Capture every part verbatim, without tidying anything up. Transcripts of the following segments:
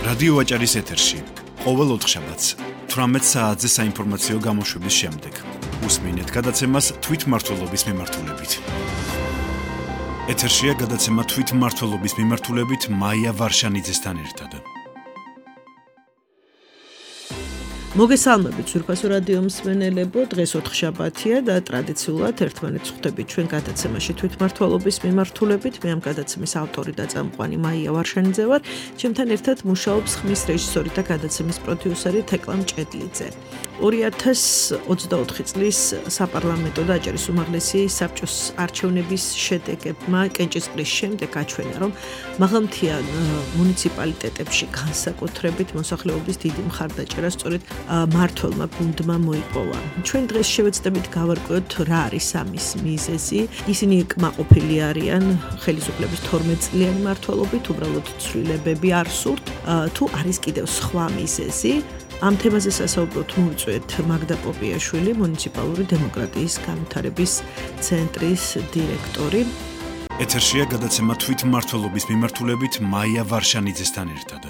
რადიო ვაჭარის ეთერში ყოველ ოთხშაბათს თვრამეტ საათზე საინფორმაციო გამოშვების შემდეგ უსმინეთ გადაცემას თვითმმართველობის მიმართულებით. ეთერშია გადაცემა თვითმმართველობის მიმართულებით მაია ვარშანიძესთან ერთად. მოგესალმებით ძვირფასო რადიო მსმენელებო, დღეს ოთხშაბათია და ტრადიციულად ერთმანეთს ხვდებით ჩვენ გადაცემაში თვითმმართველობის მიმართულებით. მე ამ გადაცემის ავტორი და წამყვანი მაია ვარშანიძე ვარ. ჩემთან ერთად მუშაობს ხმის რეჟისორი და გადაცემის პროდიუსერი თეკლა მჭედლიძე. ორი ათას ოცდაოთხი წლის საპარლამენტო და აჭარის უმაღლესი საბჭოს არჩევნების შედეგებმა კენჭისყრის შემდეგ აჩვენა, რომ მაღალმთიან მუნიციპალიტეტებში განსაკუთრებით მოსახლეობის დიდი მხარდაჭერა სწორედ მმართველმა გუნდმა მოიპოვა. ჩვენ დღეს შევეცდებით გავარკვიოთ რა არის ამის მიზეზი. ისინი კმაყოფილი არიან ხელისუფლების თორმეტ წლიანი მმართველობით, უბრალოდ ცვლილებები არ სურთ, თუ არის კიდევ სხვა მიზეზი. ამ თემაზე სასაუბროთ მოვიწვიეთ მაგდა პოპიაშვილი, მუნიციპალური დემოკრატიის განვითარების ცენტრის დირექტორი. ეთერშია გადაცემა თვითმმართველობის მიმართულებით მაია ვარშანიძესთან ერთად.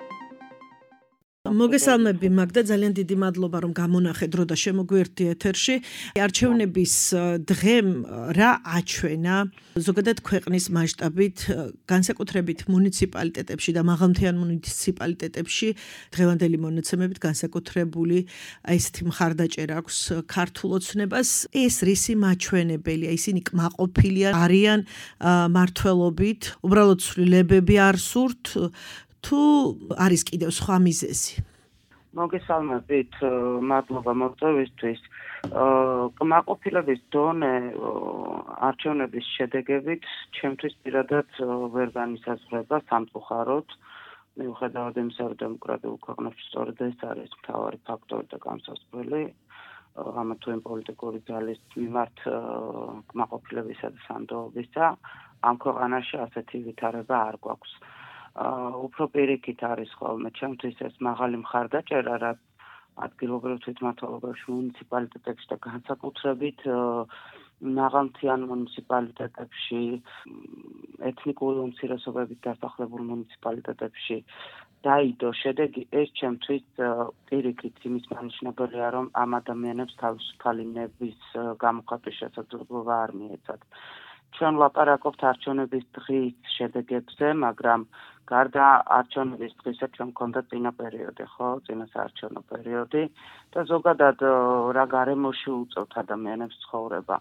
მოგესალმები მაგდა, ძალიან დიდი მადლობა რომ გამონახეთ დრო და შემოგვიერთდი ეთერში. არჩევნების დღემ რა აჩვენა ზოგადად ქვეყნის მასშტაბით, განსაკუთრებით მუნიციპალიტეტებში და მაღალმთიან მუნიციპალიტეტებში დღევანდელი მონაცემებით განსაკუთრებული ესეთი მხარდაჭერა აქვს ქართულ ოცნებას. ეს რისი მაჩვენებელია? ისინი კმაყოფილი არიან მმართველობით, უბრალოდ ცვლილებები არ სურთ, თუ არის კიდევ სხვა მიზეზი? მოგესალმებით, მადლობა მოწვევისთვის. კმაყოფილების დონე არჩევნების შედეგებით ჩემთვის პირადად ვერ განისაზღვრება სამწუხაროდ, მიუხედავად იმისა, რომ დემოკრატიულ ქვეყნებში სწორედ ეს არის მთავარი ფაქტორი და განსაზღვრელი, ამა თუ იმ პოლიტიკური ძალის მიმართ კმაყოფილებისა და სანდოობისა, ამ ქვეყანაში ასეთი ვითარება არ გვაქვს. უფრო პირიქით არის ხოლმე ჩემთვის ეს მაღალი მხარდაჭერა, რაც ადგილობრივ თვითმმართველობებში, მუნიციპალიტეტებში და განსაკუთრებით მაღალმთიან მუნიციპალიტეტებში, ეთნიკური უმცირესობებით დასახლებულ მუნიციპალიტეტებში დაიდო შედეგი. ეს ჩემთვის პირიქით იმის მანიშნებელია, რომ ამ ადამიანებს თავისუფალი ნების გამოხატვის შესაძლებლობა არ მიეცათ. ჩვენ ვლაპარაკობთ არჩევნების დღის შედეგებზე, მაგრამ გარდა არჩევნების დღისა ჩვენ გქონდა წინა პერიოდი, ხო, წინა საარჩევნო პერიოდი და ზოგადად რა გარემოში უწევთ ადამიანებს ცხოვრება.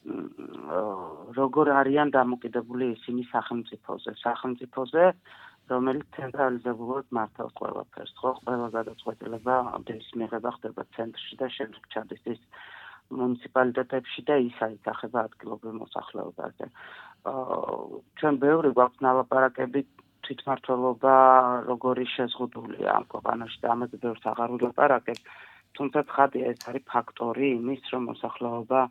როგორ არიან დამოკიდებული ისინი სახელმწიფოზე, სახელმწიფოზე, რომელიც ცენტრალიზებულად მართავს ყველაფერს, ხო, ყველა გადაწყვეტილება დის მიღება ხდება ცენტრში და შემდეგ ჩადის ის მუნიციპალიტეტებში და ის აისახება ადგილობრივ მოსახლეობაზე. ჩვენ ბევრი გვაქვს ნალაპარაკები თვითმმართველობა როგორი შეზღუდულია ამ ქვეყანაში და ამაზე ბევრს აღარ ვილაპარაკებ, თუმცა ცხადია ეს არის ფაქტორი იმის, რომ მოსახლეობა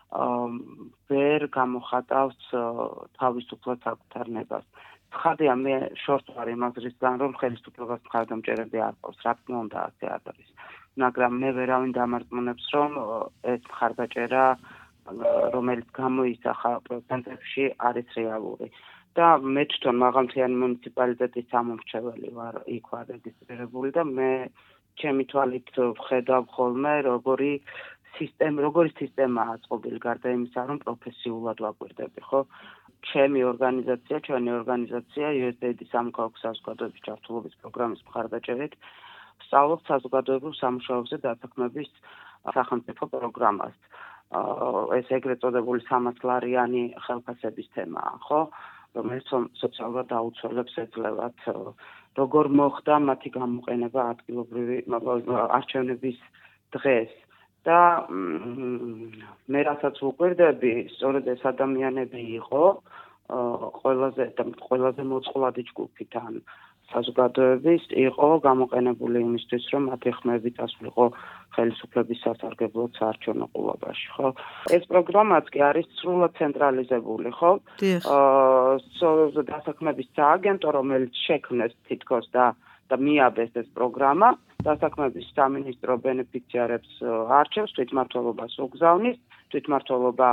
ვერ გამოხატავს თავისუფლად საკუთარ ნებას. ცხადია, მე შორს ვარ იმ აზრისგან, რომ ხელისუფლებას მხარდამჭერები არ ყავს, რა თქმა უნდა ასე არ არის. მაგრამ მე ვერავინ დამარწმუნებს, რომ ეს მხარდაჭერა, რომელიც გამოისახა პროცენტებში, არის რეალური. და მე თვითონ მაღალმთიანი მუნიციპალიტეტის სამომრჩეველი ვარ, იქ ვარ რეგისტრირებული და მე ჩემი თვალით ვხედავ ხოლმე, როგორი სისტემა, როგორი სისტემაა აწყობილი, გარდა იმისა, რომ პროფესიულად ვაკვირდები, ხო? ჩემი ორგანიზაცია, ჩვენი ორგანიზაცია იუ ეს ეი დი სამოქალაქო საზოგადოების ჩართულობის პროგრამის მხარდაჭერით სწავლობს საზოგადოებრივ სამუშაოებზე დათანხმების სახელმწიფო პროგრამას. ეს ეგრეთ წოდებული სამასლარიანი ხელფასების თემაა, ხო? რომელიც სოციალურად დაუცველებს ეძლევათ, როგორ მოხდა მათი გამოყენება ადგილობრივი არჩევნების დღეს. და მე რასაც ვუკვირდები, სწორედ ეს ადამიანები იყო ყველაზე და ყველაზე მოწყვლადი ჯგუფით ან საზოგადოების იყო გამოყენებული იმისთვის, რომ მათი ხმები წასულიყო ხელისუფლების სასარგებლოდ საარჩევნო ყურებაში, ხო? ეს პროგრამაც კი არის სრულად ცენტრალიზებული, ხო? აა დასაქმების სააგენტო, რომელიც შექმნეს თითქოს და და მიაბეს ეს პროგრამა, დასაქმების სამინისტრო ბენეფიციარებს არჩევს, თვითმმართველობას უგზავნის, თვითმმართველობა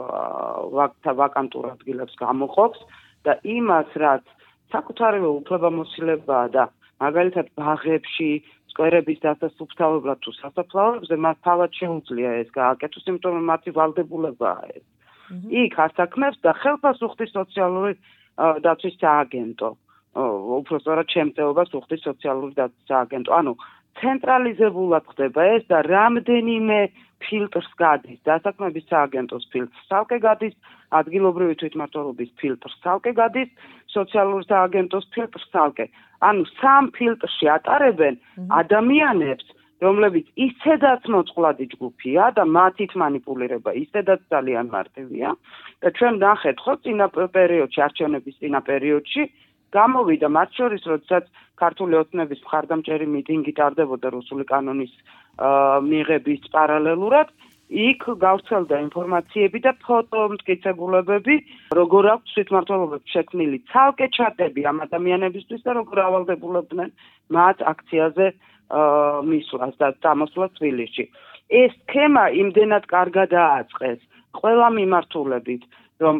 ვაკანტურ ადგილებს გამოყოფს და იმას, რაც საკუთარი უფლებამოსილებაა და მაგალითად ბაღებში სკვერების დასასუფთავებლად თუ სასაფლაოებზე მას თავად შეუძლია ეს გააკეთოს, იმიტომ რომ მათი ვალდებულებაა ეს. იქ ასაქმებს და ხელფასუხტის სოციალური დაცვის სააგენტო. უფრო სწორად შემწეობას უხდის სოციალური დაცვის სააგენტო. ანუ ცენტრალიზებულად ხდება ეს და რამდენიმე ფილტრს გადის, დასაქმების სააგენტოს ფილტრს ცალკე გადის, ადგილობრივი თვითმმართველობის ფილტრს ცალკე გადის, სოციალური სააგენტოს ფილტრს ცალკე. ანუ სამ ფილტრში ატარებენ ადამიანებს, რომლებიც ისედაც მოწყვლადი ჯგუფია და მათით მანიპულირება ისედაც ძალიან მარტივია და ჩვენ ნახეთ ხო წინა პერიოდში, არჩევნების წინა პერიოდში გამოვიდა მათ შორის, როდესაც ქართული ოცნების მხარდამჭერი მიტინგი ტარდებოდა რუსული კანონის მიღების პარალელურად, იქ გავრცელდა ინფორმაციები და ფოტომტკიცებულებები, როგორ აქვს თვითმმართველობებს შექმნილი ცალკე ჩატები ამ ადამიანებისთვის და როგორ ავალდებულებდნენ მათ აქციაზე მისვლას და წამოსვლას თბილისში. ეს სქემა იმდენად კარგად დააწყეს ყველა მიმართულებით, რომ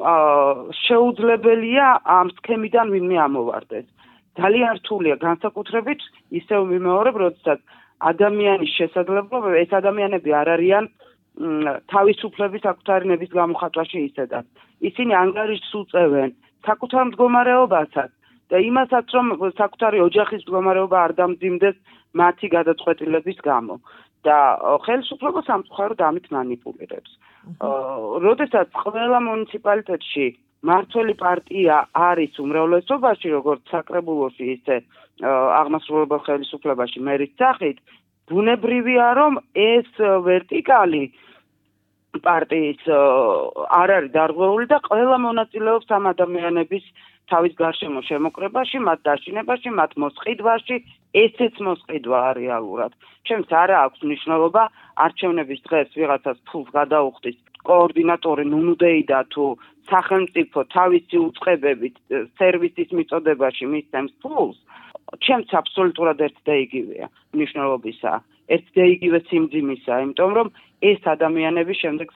შეუძლებელია ამ სქემიდან ვინმე ამოვარდეს. ძალიან რთულია განსაკუთრებით ისევ ვიმეორებ, როდესაც ადამიანის შესაძლებლობა, ეს ადამიანები არ არიან თავისუფლების საკუთარი ნების გამოხატვაში ისედაც. ისინი ანგარიშს უწევენ საკუთარ მდგომარეობასაც და იმასაც, რომ საკუთარი ოჯახის მდგომარეობა არ დამძიმდეს მათი გადაწყვეტილების გამო. და ხელისუფლება სამწუხაროდ ამით მანიპულირებს. როდესაც ყველა მუნიციპალიტეტში მართველი პარტია არის უმრავლესობაში, როგორც საკრებულოში, ისე აღმასრულებელ ხელისუფლებაში მერის სახით, ბუნებრივია, რომ ეს ვერტიკალი პარტიის არ არის დარღვეული და ყველა მონაწილეობს ამ ადამიანების თავის გარშემო შემოკრებაში, მათ დაშინებაში, მათ მოსყიდვაში, ესეც მოსყიდვაა რეალურად. ჩემს არა აქვს მნიშვნელობა არჩევნების დღეს ვიღაცას ფულს გადაუხდის კოორდინატორი ნუნუდეიდა თუ სახელმწიფო თავისი უწყებებით სერვისის მიწოდებაში მისცემს ფულს, ჩემს აბსოლუტურად ერთ და იგივეა მნიშვნელობისა, ერთ და იგივე სიმძიმისა, იმიტომ რომ ეს ადამიანები შემდეგ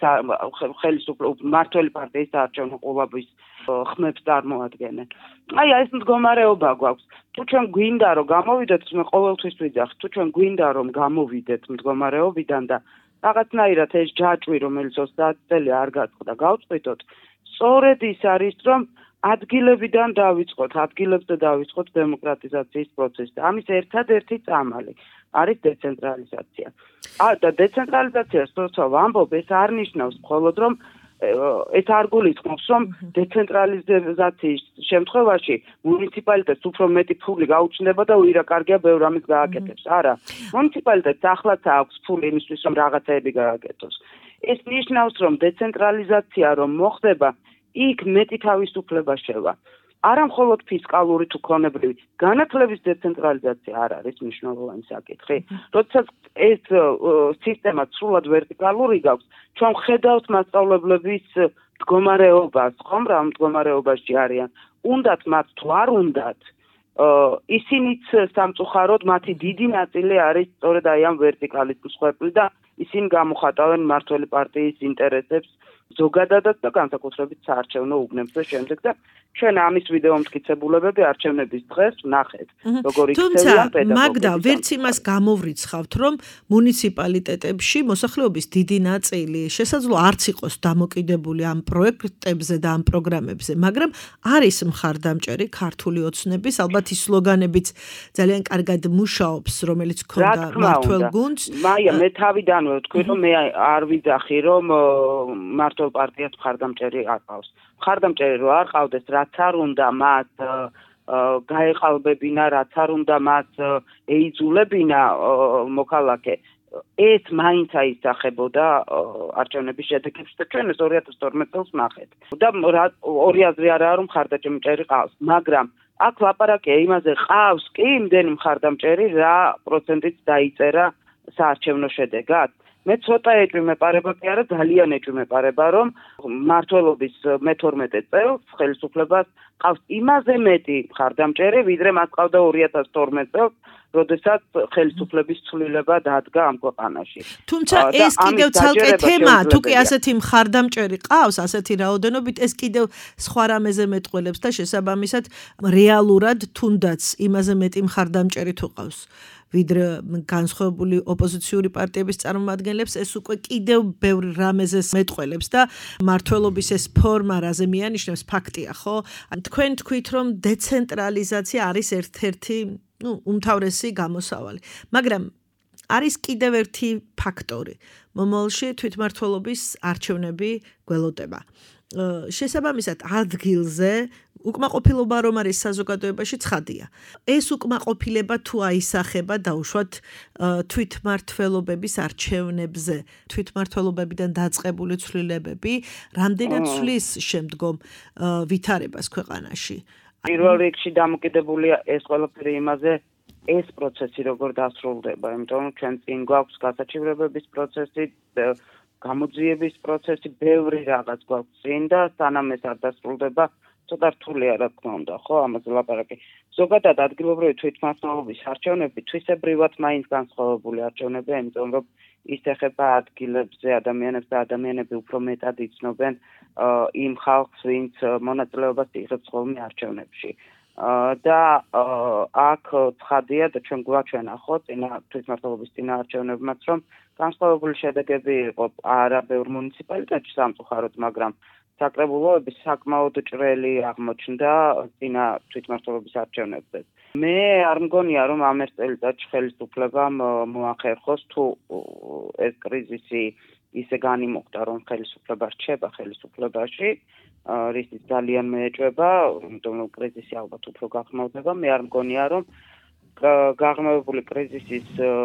მართველი პარტიის საარჩევნო ყურადღების ხმებს წარმოადგენენ. აი ეს მდგომარეობა გვაქვს. თუ ჩვენ გვინდა რომ გამოვიდეთ, მე ყოველთვის ვიძახ, თუ ჩვენ გვინდა რომ გამოვიდეთ მდგომარეობიდან და რაღაცნაირად ეს ჯაჭვი, რომელიც ოცდაათი წელი არ გაწყდა, გავწყვიტოთ, სწორედ ის არის, რომ ადგილებიდან დავიწყოთ, ადგილებზე დავიწყოთ დემოკრატიზაციის პროცესი. ამის ერთადერთი წამალი არის დეცენტრალიზაცია. და დეცენტრალიზაციას როცა ვამბობ, ეს არ ნიშნავს მხოლოდ რომ ეს არ გულისხმობს, რომ დეცენტრალიზაციის შემთხვევაში მუნიციპალიტეტს უფრო მეტი ფული გაუჩნდება და უირა კარგია ბევრ ამის გააკეთებს. არა, მუნიციპალიტეტს ახლაც აქვს ფული იმისთვის, რომ რაღაცეები გააკეთოს. ეს ნიშნავს, რომ დეცენტრალიზაცია რომ მოხდება, იქ მეტი თავისუფლება შევა. არა მხოლოდ ფისკალური თუ ქონებრივი, განათლების დეცენტრალიზაცია არ არის მნიშვნელოვანი საკითხი. როდესაც ეს სისტემა სრულად ვერტიკალური გაქვს, ჩვენ ხედავთ მასწავლებლების მდგომარეობას, ხომ რა მდგომარეობაში არიან. უნდათ მათ თუ არ უნდათ, ისინიც სამწუხაროდ მათი დიდი ნაწილი არის სწორედ აი ამ ვერტიკალის მსხვერპლი და ისინი გამოხატავენ მართველი პარტიის ინტერესებს ზოგადადაც და განსაკუთრებით საარჩევნო უბნებს და შემდეგ და ჩვენ ამის ვიდეო მტკიცებულებები არჩევნების დღეს ვნახეთ, როგორ იქცევიან პედაგოგები. მაგდა ვერც იმას გამოვრიცხავთ, რომ მუნიციპალიტეტებში მოსახლეობის დიდი ნაწილი შესაძლოა არც იყოს დამოკიდებული ამ პროექტებზე და ამ პროგრამებზე, მაგრამ არის მხარდამჭერი ქართული ოცნების, ალბათ ის სლოგანებიც ძალიან კარგად მუშაობს, რომელიც ქონდა მართველ გუნდს. მაია, მე თავიდანვე ვთქვი, რომ მე არ ვიძახი, რომ მართლ პარტიას მხარდამჭერი არ ყავს. მხარდამჭერი რო არ ყავდეს, რაც არ უნდა მას გაეყალბებინა, რაც არ უნდა მას ეიძულებინა მოქალაქე, ეს მაინც აისახებოდა არჩევნების შედეგებში და ჩვენ ეს ორი ათას თორმეტ წელს ვნახეთ. და ორი აზრი არაა, რომ მხარდამჭერი ყავს, მაგრამ აქ ლაპარაკია იმაზე, ყავს კი იმდენი მხარდამჭერი, რა პროცენტით დაიწერა საარჩევნო შედეგად. მე ცოტა ეჭვმეპარება კი არა, ძალიან ეჭვმეპარება, რომ მმართველობის მეთორმეტე წელს ხელისუფლებას ყავს იმაზე მეტი მხარდამჭერი, ვიდრე მას ყავდა ორი ათას თორმეტ წელს როდესაც ხელისუფლების ცვლილება დადგა ამ ქვეყანაში. თუმცა ეს კიდევ ცალკე თემა, თუ კი ასეთი მხარდამჭერი ყავს, ასეთი რაოდენობით, ეს კიდევ სხვა რამეზე მეტყველებს და შესაბამისად რეალურად თუნდაც იმაზე მეტი მხარდამჭერი თუ ყავს. ვიდრე განსხვავებული ოპოზიციური პარტიების წარმომადგენლებს ეს უკვე კიდევ ბევრ რამეზე მეტყველებს და მართლობის ეს ფორმა რაზე მიანიშნებს ფაქტია, ხო? თქვენ თქვით რომ დეცენტრალიზაცია არის ერთ-ერთი, ну, უმთავრესი გამოსავალი. მაგრამ არის კიდევ ერთი ფაქტორი. მომავალში თვითმმართველობის არჩევნები გველოდება. შესაბამისად ადგილზე უკმაყოფილება რომ არის საზოგადოებაში ცხადია. ეს უკმაყოფილება თუ აისახება დაუშვათ თვითმმართველობების არჩევნებზე, თვითმმართველობებიდან დაწყებული ცვლილებები, რამდენად ცვლის შემდგომ ვითარებას ქვეყანაში. პირველ რიგში დამოკიდებულია ეს ყველაფერი იმაზე, ეს პროცესი როგორ დასრულდება, იმიტომ რომ ჩვენ წინ გვაქვს გასაჩივრებების პროცესი, გამოძიების პროცესი, ბევრი რაღაც გვაქვს წინ და სანამ ეს არ დასრულდება, ცოტა რთულია რა თქმა უნდა, ხო, ამაზე ლაპარაკი. ზოგადად ადგილობრივი თვითმმართველობის არჩევნები თვისებრივად მაინც განსხვავებული არჩევნებია, იმიტომ რომ ის ეხება ადგილებზე ადამიანებს და ადამიანები უფრო მეტად იცნობენ იმ ხალხს, ვინც მონაწილეობას იღებს ხოლმე არჩევნებში. და აქ ცხადია და ჩვენ გვაჩვენა ხო წინა თვითმმართველობის წინა არჩევნებმაც რომ განსხვავებული შედეგები იყო არა ბევრ მუნიციპალიტეტში სამწუხაროდ, მაგრამ საკრებულოების საკმაოდ ჭრელი აღმოჩნდა წინა თვითმმართველობის არჩევნებზე. მე არ მგონია რომ ამ ერთ წელიწადში ხელისუფლებამ მოახერხოს თუ ეს კრიზისი ისე განიმოხდა რომ ხელისუფლება რჩება ხელისუფლებაში, რისიც ძალიან მეეჭვება, იმიტომ რომ კრიზისი ალბათ უფრო გაღრმავდება. მე არ მგონია რომ გაღრმავებული კრიზისის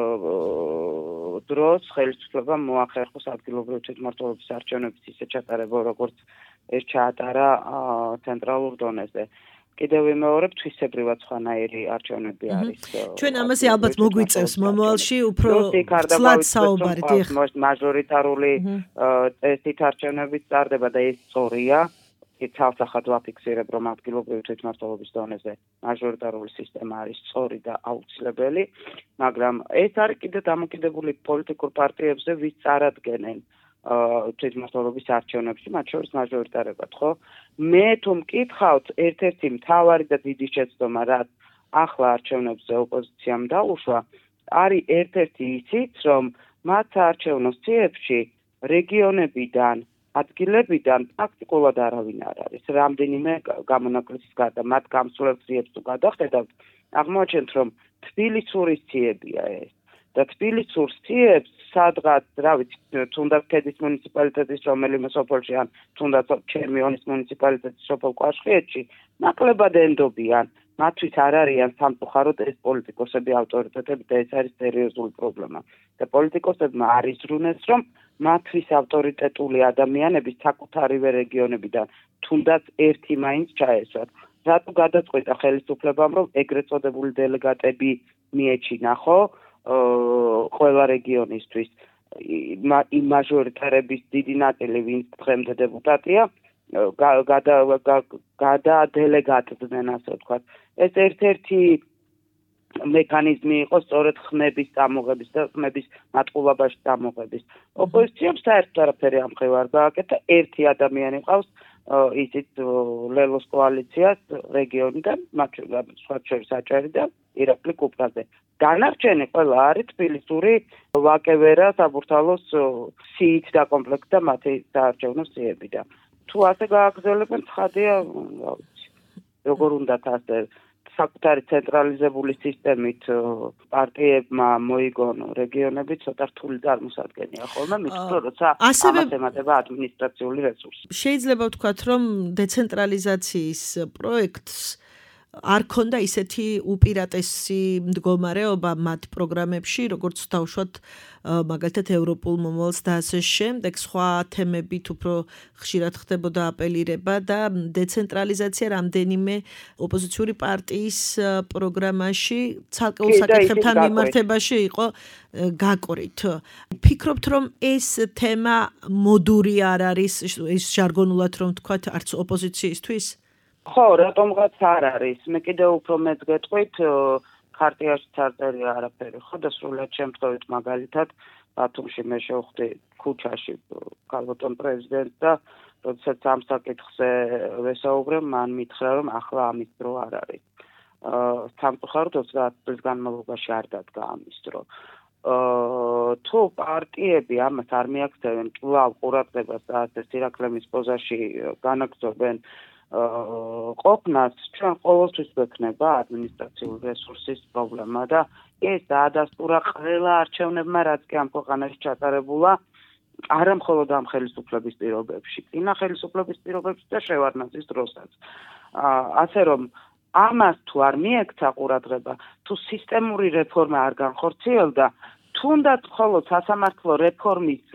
დროს ხელისუფლებამ მოახერხოს ადგილობრივი თვითმმართველობის არჩევნების ისე ჩატარება, როგორც ეს ჩაატარა ცენტრალურ დონეზე. კიდევ ვიმეორებ, თვისებრივად სხვანაირი არჩევნები არის. ჩვენ ამაზე ალბათ მოგვიწევს მომავალში უფრო ცლად საუბარი. მაჟორიტარული წესით არჩევნები წარდება და ეს სწორია. ცალსახად ვაფიქსირებ, რომ ადგილობრივი თვითმმართველობის დონეზე მაჟორიტარული სისტემა არის სწორი და აუცილებელი, მაგრამ ეს არის კიდევ დამოკიდებული პოლიტიკურ პარტიებზე, ვის წარადგენენ თვითმმართველობის არჩევნებში, მათ შორის მაჟორიტარებად, ხო? მე თუ მკითხავთ, ერთ-ერთი მთავარი და დიდი შეცდომა, რაც ახლა არჩევნებზე ოპოზიციამ დაუშვა, არის ერთ-ერთი ისიც, რომ მათ საარჩევნო სიებში რეგიონებიდან ადგილებიდან პრაქტიკულად არავინ არ არის. რამდენიმე გამონაკლისის გარდა მათ გამსვლელ სიებს თუ გადახედავთ, აღმოაჩენთ, რომ თბილისურის სიებია ეს. და თბილისურ სიებს სადღაც, რა ვიცი, თუნდაც ქედის მუნიციპალიტეტის რომელიმე სოფელში ან თუნდაც ჩერმიონის მუნიციპალიტეტის სოფელ კვაშხიეთში ნაკლებად ენდობიან. მათთვის არ არიან სამწუხაროდ ეს პოლიტიკოსები ავტორიტეტები და ეს არის სერიოზული პრობლემა. და პოლიტიკოსებმა არ იზრუნეს, რომ მათთვის ავტორიტეტული ადამიანები საკუთარივე რეგიონებიდან თუნდაც ერთი მაინც ჩაესვათ. რატო გადაწყვეტა ხელისუფლებამ, რომ ეგრეთ წოდებული დელეგატები მიეჩინა, ხო, ყველა რეგიონისთვის იმ მაჟორიტარების დიდი ნაწილი, ვინც დღემდე დეპუტატია, გადადელეგატდნენ, ასე ვთქვათ. ეს ერთ-ერთი მექანიზმი იყო სწორედ ხმების წამოღების და ხმების მატყულებაში წამოღების. ოპოზიციამ საერთოდ არაფერი ამ მხრივ არ გააკეთა, ერთი ადამიანი ყავს ისიც ლელოს კოალიციას რეგიონიდან, მათ შორის აჭარი და ირაკლი კუპრაძე. დანარჩენი ყველა არის თბილისური ვაკევერა საბურთალოს სიით დაკომპლექტდა მათი საარჩევნო სიებიდან. თუ ასე გააგრძელებენ, ცხადია, რა ვიცი, როგორ უნდათ ასე საკუთარი ცენტრალიზებული სისტემით პარტიებმა მოიგონ რეგიონები ცოტა რთული წარმოსადგენია ხოლმე, მით უფრო როცა ამას ემატება ადმინისტრაციული რესურსი. შეიძლება ვთქვათ, რომ დეცენტრალიზაციის პროექტს არ ქონდა ისეთი უპირატესი მდგომარეობა მათ პროგრამებში, როგორც დავუშვათ მაგალითად ევროპულ მომავალს და ასე შემდეგ, სხვა თემებით უფრო ხშირად ხდებოდა აპელირება და დეცენტრალიზაცია რამდენიმე ოპოზიციური პარტიის პროგრამაში ცალკეულ საკითხებთან მიმართებაში იყო გაკვრით. ფიქრობთ, რომ ეს თემა მოდური არ არის, ის ჟარგონულად რომ ვთქვათ, არც ოპოზიციისთვის? ხო, რატომღაც არ არის. მე კიდევ უფრო მეტ გეტყვით, ხარტიაში წარწერია არაფერი ხო და სრულად შემთხვევით მაგალითად ბათუმში მე შევხვდი ქუჩაში ქალბატონ პრეზიდენტს და როდესაც ამ საკითხზე ვესაუბრე, მან მითხრა რომ ახლა ამის დრო არ არის. სამწუხაროდ ოცდაათ წლის განმავლობაში არ დადგა ამის დრო. თუ პარტიები ამას არ მიაქცევენ კვლავ ყურადღებას და ასე სირაქლემის პოზაში განაგრძობენ ყოფნას, ჩვენ ყოველთვის გვექნება ადმინისტრაციული რესურსის პრობლემა და ეს დაადასტურა ყველა არჩევნებმა, რაც კი ამ ქვეყანაში ჩატარებულა, არა მხოლოდ ამ ხელისუფლების პირობებში, წინა ხელისუფლების პირობებში და შევარდნაძის დროსაც. ასე რომ ამას თუ არ მიექცა ყურადღება, თუ სისტემური რეფორმა არ განხორციელდა, თუნდაც მხოლოდ სასამართლო რეფორმის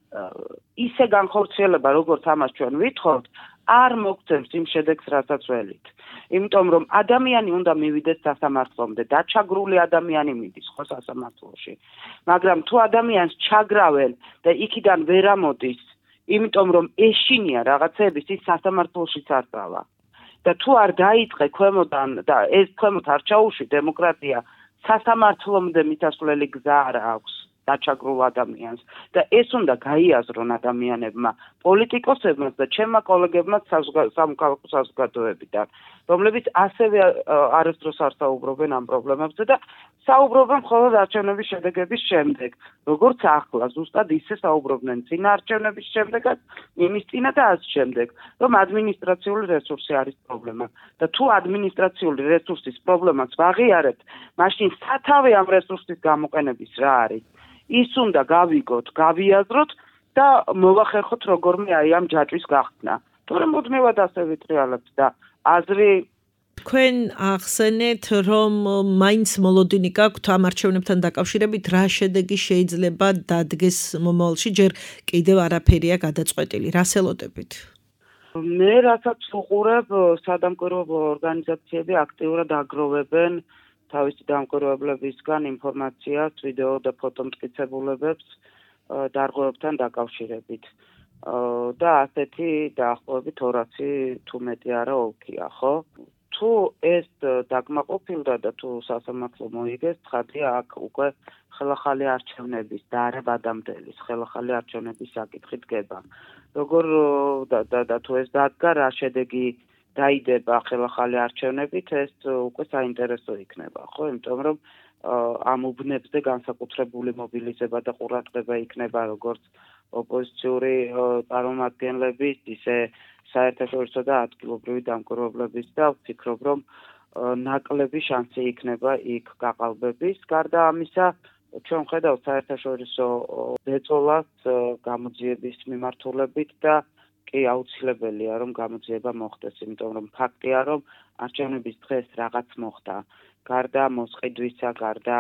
ისე განხორციელება, როგორც ამას ჩვენ ვითხოვთ, არ მოგცემს იმ შედეგს, რასაც ველით. იმიტომ რომ ადამიანი უნდა მივიდეს სასამართლომდე, დაჩაგრული ადამიანი მიდის ხო სასამართლოში. მაგრამ თუ ადამიანს ჩაგრავენ და იქიდან ვერ ამოდის, იმიტომ რომ ეშინია რაღაცების, ის სასამართლოშიც არ დავა. და თუ არ დაიწყე ქვემოდან და ეს ქვემოთ არ ჩაუშვი დემოკრატია, სასამართლომდე მისასვლელი გზა არ აქვს დაჩაგრულ ადამიანს და ეს უნდა გაიაზრონ ადამიანებმა, პოლიტიკოსებმაც და ჩემმა კოლეგებმაც სამოქალაქო საზოგადოებიდან, რომლებიც ასევე არასდროს არ საუბრობენ ამ პრობლემებზე და საუბრობენ მხოლოდ არჩევნების შედეგების შემდეგ, როგორც ახლა ზუსტად ისე საუბრობდნენ წინა არჩევნების შემდეგაც, იმის წინა და ას შემდეგ, რომ ადმინისტრაციული რესურსი არის პრობლემა და თუ ადმინისტრაციული რესურსის პრობლემას ვაღიარებთ, მაშინ სათავე ამ რესურსის გამოყენების რა არის? ის უნდა გავიგოთ, გავიაზროთ და მოვახერხოთ როგორმე აი ამ ჯაჭვის გახსნა. თორემ მუდმივად ასე ვიტრიალებთ და აზრი თქვენ ახსენეთ, რომ მაინც მოლოდინი გაქვთ ამ არჩევნებთან დაკავშირებით, რა შედეგი შეიძლება დადგეს მომავალში, ჯერ კიდევ არაფერია გადაწყვეტილი. რას ელოდებით? მე რასაც ვუყურებ, სადამკვირვებლო ორგანიზაციები აქტიურად აგროვებენ თავისი დამკვირვებლებისგან ინფორმაციას, ვიდეო და ფოტომტკიცებულებებს დარღვევებთან დაკავშირებით. და ასეთი დაახლოებით ორასი თუ მეტი არა ოლქია, ხო? თუ ეს დაკმაყოფილდა და თუ სასამართლო მოიგეს, ცხადია აქ უკვე ხელახალი არჩევნების და არა ბადამდელის ხელახალი არჩევნების საკითხი დგება. როგორ და თუ ეს დადგა, რა შედეგი დაიდება ხელახალი არჩევნებით, ეს უკვე საინტერესო იქნება, ხო? იმიტომ რომ ამ უბნებზე განსაკუთრებული მობილიზება და ყურადღება იქნება როგორც ოპოზიციური წარმომადგენლების, ისე საერთაშორისო და ადგილობრივი დამკვირვებლების და ვფიქრობ, რომ ნაკლები შანსი იქნება იქ გაყალბების. გარდა ამისა, ჩვენ ვხედავთ საერთაშორისო ბეწოლას გამოძიების მიმართულებით და კი აუცილებელია რომ გამოძიება მოხდეს, იმიტომ რომ ფაქტია რომ არჩევნების დღეს რაღაც მოხდა. გარდა მოსყიდვისა, გარდა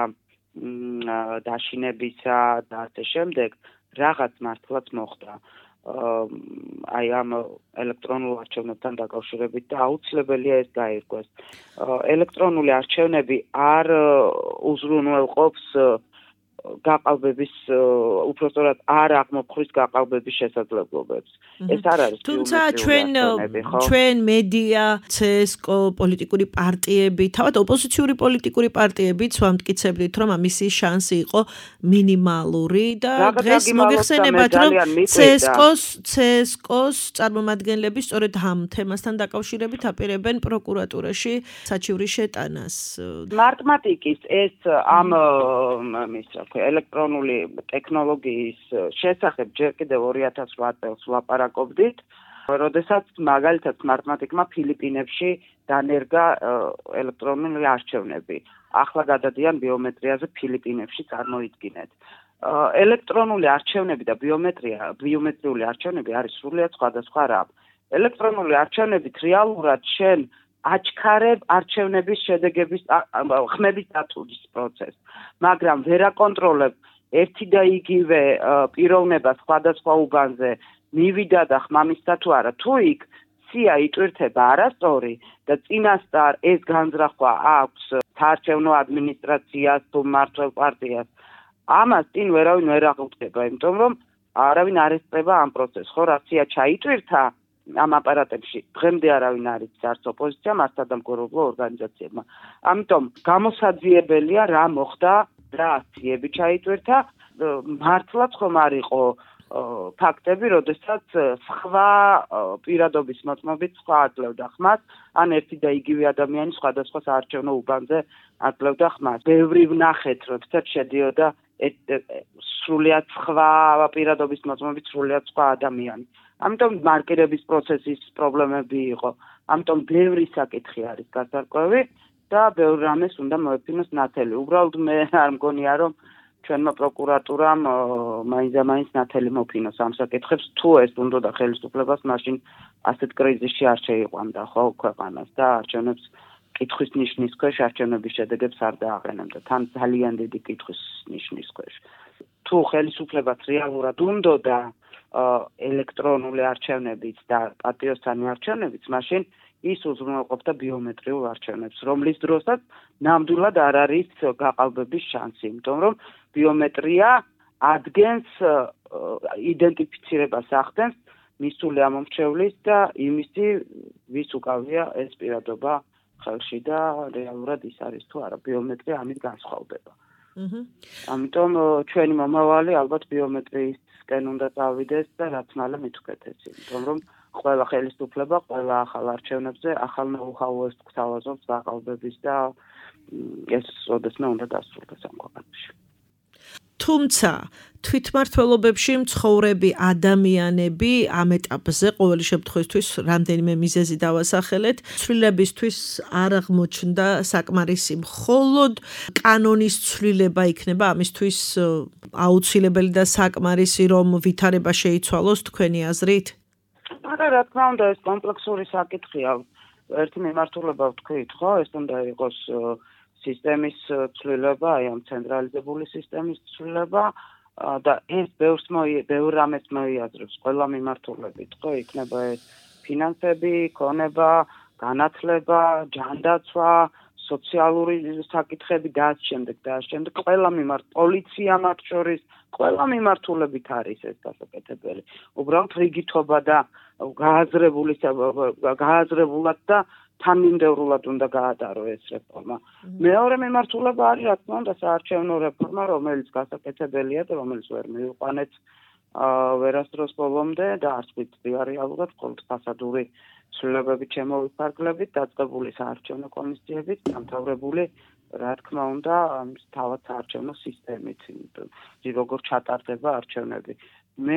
დაშინებისა და ასე შემდეგ, რაღაც მართლაც მოხდა. აი ამ ელექტრონულ არჩევნებთან დაკავშირებით და აუცილებელია ეს გაირკვეს. ელექტრონული არჩევნები არ უზრუნველყოფს გაყალბების, უпростоრად არ აღმოფხვის გაყალბების შესაძლებლობებს. ეს არ არის თუმცა ჩვენ ჩვენ მედია, ცესკო, პოლიტიკური პარტიები, თავად ოპოზიციური პოლიტიკური პარტიებიც ვამტკიცებდით, რომ ამისი შანსი იყო მინიმალური და დღეს მოიხსენებათ, რომ ცესკოს ცესკოს წარმომადგენლები სწორედ ამ თემასთან დაკავშირებით აპირებენ პროკურატურაში საჩივრის შეტანას. მარტმატიკის ეს ამ მის ელექტრონული ტექნოლოგიის შესახებ ჯერ კიდევ ორი ათას ოთხ წელს ვლაპარაკობდით, როდესაც მაგალითად მარტმატიკმა ფილიპინებში დანერგა ელექტრონული არჩევნები. ახლა გადადიან ბიომეტრიაზე ფილიპინებში წარმოიდგინეთ. ელექტრონული არჩევნები და ბიომეტრია, ბიომეტრიული არჩევნები არის სრულიად სხვადასხვა რამ. ელექტრონული არჩევნებით რეალურად შენ აჩქარებ არჩევნების შედეგების ხმების დათულის პროცესს, მაგრამ ვერ აკონტროლებ ერთი და იგივე პიროვნება სხვადასხვა უბანზე მივიდა და ხმამისდა თუ არა. თუ იქ სია იტვირთება არასწორი და წინასწარ ეს განზრახვა აქვს საარჩევნო ადმინისტრაციას თუ მმართველ პარტიას, ამას წინ ვერავინ ვერ აღუდგება, იმიტომ რომ არავინ არ ესწრება ამ პროცესს, ხო, რა სია ჩაიტვირთა ამ აპარატებში დღემდე არავინ არ იცის არც ოპოზიციამ, არც სადამკვირვებლო ორგანიზაციებმა. ამიტომ გამოსაძიებელია რა მოხდა, რა აქციები ჩაიტვირთა, მართლაც ხომ არ იყო ფაქტები, როდესაც სხვა პირადობის მოწმობით სხვა აძლევდა ხმას, ან ერთი და იგივე ადამიანი სხვადასხვა საარჩევნო უბანზე აძლევდა ხმას. ბევრი ვნახეთ, როდესაც შედიოდა სრულიად სხვა პირადობის მოწმობით სრულიად სხვა ადამიანი. ამიტომ მარკირების პროცესის პრობლემები იყო. ამიტომ ბევრი საკითხი არის გასარკვევი და ბევრ რამეს უნდა მოეფინოს ნათელი. უბრალოდ მე არ მგონია, რომ ჩვენმა პროკურატურამ მაინც-მაინც ნათელი მოფინოს ამ საკითხებს, თუ ეს უნდოდა ხელისუფლებას, მაშინ ასეთ კრიზისში არ შეიყვანდა ხო ქვეყანას და არჩევნებს კითხვის ნიშნის ქვეშ არჩევნების შედეგებს არ დააყენებდა. თან ძალიან დიდი კითხვის ნიშნის ქვეშ. თუ ხელისუფლებას რეალურად უნდოდა ელექტრონული არჩევნებიც და პატიოსანი არჩევნებიც, მაშინ ის უზრუნველყოფდა ბიომეტრიულ არჩევნებს, რომლის დროსაც ნამდვილად არ არის გაყალბების შანსი, იმიტომ რომ ბიომეტრია ადგენს იდენტიფიცირებას ახდენს მისული ამომრჩევლის და იმისი, ვის უკავია ეს პირადობა ხელში და რეალურად ის არის თუ არა, ბიომეტრია ამით განსხვავდება. ამიტომ ჩვენი მომავალი ალბათ ბიომეტრიისკენ უნდა წავიდეს და რაც მალე მით უკეთესი, იმიტომ რომ ყველა ხელისუფლება, ყველა ახალ არჩევნებზე ახალ ნოუ-ჰაუს გთავაზობს გაყალბების და ეს ოდესმე უნდა დასრულდეს ამ ქვეყანაში. თუმცა თვითმმართველობებში მცხოვრები ადამიანები ამ ეტაპზე ყოველი შემთხვევისთვის რამდენიმე მიზეზი დავასახელეთ, ცვლილებისთვის არ აღმოჩნდა საკმარისი, მხოლოდ კანონის ცვლილება იქნება ამისთვის აუცილებელი და საკმარისი, რომ ვითარება შეიცვალოს თქვენი აზრით? არა, რა თქმა უნდა, ეს კომპლექსური საკითხია. ერთი მიმართულება ვთქვით, ხო, ეს უნდა იყოს სისტემის ცვლილება, აი ამ ცენტრალიზებული სისტემის ცვლილება და ეს ბევრს ბევრ რამეს მოიაზრებს ყველა მიმართულებით, ხო, იქნება ეს ფინანსები, ქონება, განათლება, ჯანდაცვა, სოციალური საკითხები და ამ შემდეგ და ამ შემდეგ ყველა მიმართ პოლიცია მათ შორის ყველა მიმართულებით არის ეს გასაკეთებელი. უბრალოდ რიგითობა და გააზრებული გააზრებულად და თანმიმდევრულად უნდა გაატარო ეს რეფორმა. მეორე მიმართულება არის რა თქმა უნდა საარჩევნო რეფორმა, რომელიც გასაკეთებელია და რომელიც ვერ მივიყვანეთ ვერასდროს ბოლომდე და არც ვიცი რეალურად მხოლოდ ფასადური ცვლილებებით შემოვიფარგლებით, დაწყებული საარჩევნო კომისიებით, დამთავრებული რა თქმა უნდა თავად საარჩევნო სისტემით, როგორ ჩატარდება არჩევნები. მე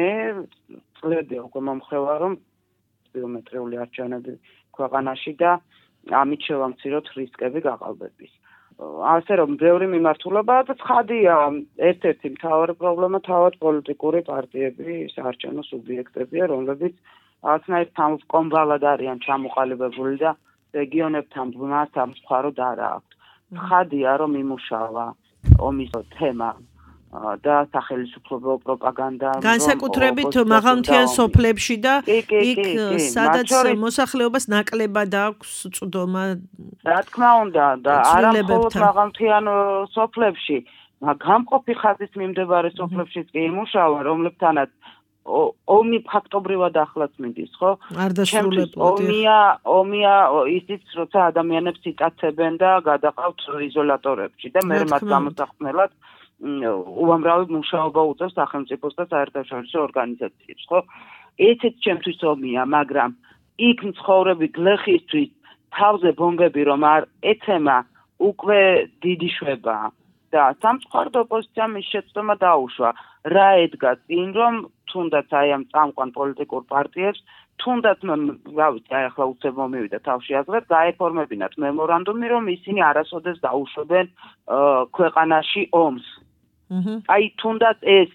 წლები უკვე მომხრევა, რომ ბიომეტრიული არჩევნები ქვეყანაში და ამით შევამციროთ რისკები გაყალბების. ასე რომ ბევრი მიმართულებაა და ცხადია, ერთ-ერთი მთავარი პრობლემა თავად პოლიტიკური პარტიები, საარჩევნო სუბიექტებია, რომლებიც რაღაცნაირ სამკომბალად არიან ჩამოყალიბებული და რეგიონებთან ბმას სამწუხაროდ არ აქვთ. ცხადია, რომ იმუშავა ომის თემა და სახელმწიფო პროპაგანდა განსაკუთრებით მაღალმთიან სოფლებში და იქ სადაც მოსახლეობას ნაკლებად აქვს წვდომა. რა თქმა უნდა და არა მხოლოდ მაღალმთიან სოფლებში, გამყოფი ხაზის მიმდებარე სოფლებშიც კი იმუშავა, რომლებთანაც ომი ფაქტობრივად ახლაც მიდის, ხო? არ დასრულებულად. ომია, ომია ისიც, როცა ადამიანებს იტაცებენ და გადაყავთ იზოლატორებში და მე მათ გამოსახსნელად უამრავი მუშაობა უწევს სახელმწიფოს და საერთაშორისო ორგანიზაციებს, ხო? ესეც ჩემთვის ომია, მაგრამ იქ მცხოვრები გლეხისთვის თავზე ბომბები რომ არ ეცემა უკვე დიდი შვებაა. და სამწუხაროდ ოპოზიციამ ის შეცდომა დაუშვა. რა ედგა წინ, რომ თუნდაც აი ამ წამყვან პოლიტიკურ პარტიებს, თუნდაც რა ვიცი, აი ახლა უცებ მომივიდა თავში აზრად, გაეფორმებინათ მემორანდუმი, რომ ისინი არასოდეს დაუშვებენ ქვეყანაში ომს. აი თუნდაც ეს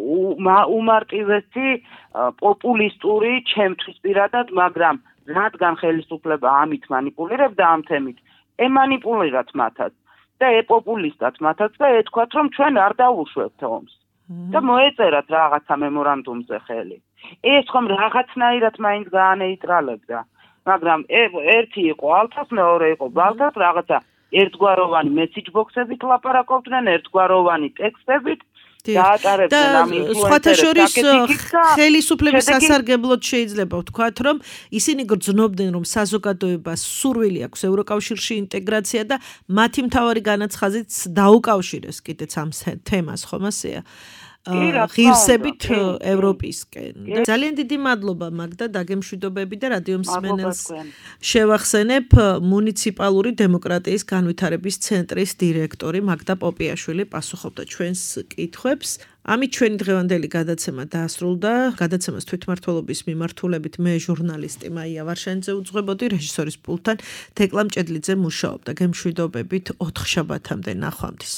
უმარტივესი პოპულისტური ჩემთვის პირადად, მაგრამ რადგან ხელისუფლება ამით მანიპულირებდა ამ თემით, ემანიპულირათ მათაც და ეპოპულისტად მათაც და ეთქვათ, რომ ჩვენ არ დაუშვებთ ომს. და მოეწერათ რაღაცა მემორანდუმზე ხელი. ეს ხომ რაღაცნაირად მაინც გაანეიტრალებდა, მაგრამ ერთი იყო ალთას, მეორე იყო ბალთას, რაღაცა ერთგვაროვანი მესიჯ ბოქსებით ლაპარაკობდნენ, ერთგვაროვანი ტექსტებით დაატარებდნენ ამ ინფლუენსერებს საკითხით და ხელისუფლების სასარგებლოდ შეიძლება ვთქვათ, რომ ისინი გრძნობდნენ, რომ საზოგადოებას სურვილი აქვს ევროკავშირში ინტეგრაცია და მათი მთავარი განაცხადიც დაუკავშირეს კიდეც ამ თემას, ხომ ასეა? ღირსებით ევროპისკენ. ძალიან დიდი მადლობა მაგდა დაგემშვიდობები და რადიო მსმენელს შევახსენებ მუნიციპალური დემოკრატიის განვითარების ცენტრის დირექტორი მაგდა პოპიაშვილი პასუხობდა ჩვენს კითხვებს. ამით ჩვენი დღევანდელი გადაცემა დაასრულდა. გადაცემას თვითმმართველობის მიმართულებით მე ჟურნალისტი მაია ვარშანიძე უძღვებოდი, რეჟისორის პულტთან თეკლა მჭედლიძე მუშაობდა. გემშვიდობებით ოთხშაბათამდე ნახვამდის.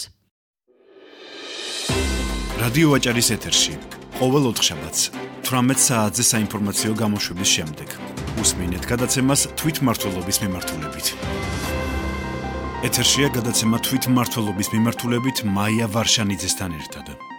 რადიო ვაჭარის ეთერში ყოველ ოთხშაბათს თვრამეტ საათზე საინფორმაციო გამოშვების შემდეგ უსმინეთ გადაცემას თვითმმართველობის მიმართულებით. ეთერშია გადაცემა თვითმმართველობის მიმართულებით მაია ვარშანიძესთან ერთად.